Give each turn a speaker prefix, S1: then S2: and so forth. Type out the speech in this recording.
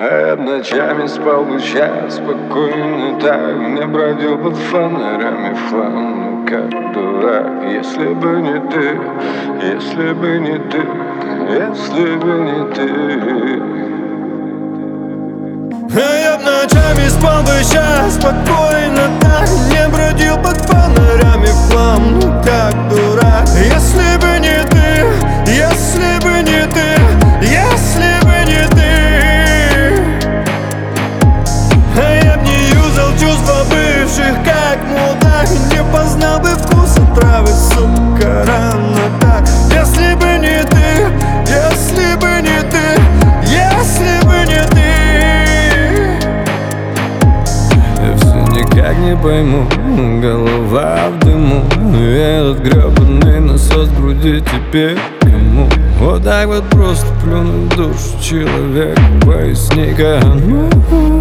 S1: я ночами спал бы час спокойно так, не бродил под фонарями в хлам, ну как дурак. Если бы не ты, если бы не ты, если бы не ты.
S2: Я ночами спал бы сейчас спокойно так, не бродил под фонарями в хлам, ну как дурак. Если бы не ты, если бы не ты, если бы не ты. Я б не юзал чувства бывших как мудак, не познал бы вкуса травы, сука, рано так. Если бы не ты, если бы не ты, если бы не ты.
S3: Никак не пойму, голова в дыму, этот гребаный насос в груди теперь кому? Вот так вот просто плюнуть в душу человека, поясни-ка.